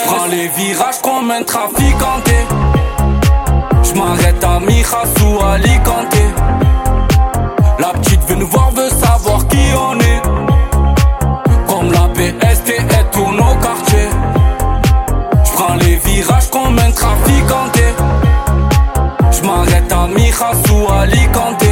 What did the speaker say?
J'prends les virages comme un traficanté. J'm'arrête à Mijas ou à Alicante. La petite veut nous voir, veut savoir qui on est. Comme la PST est tous nos quartiers. J'prends les virages comme un traficanté. J'm'arrête à Mijas ou à Alicante.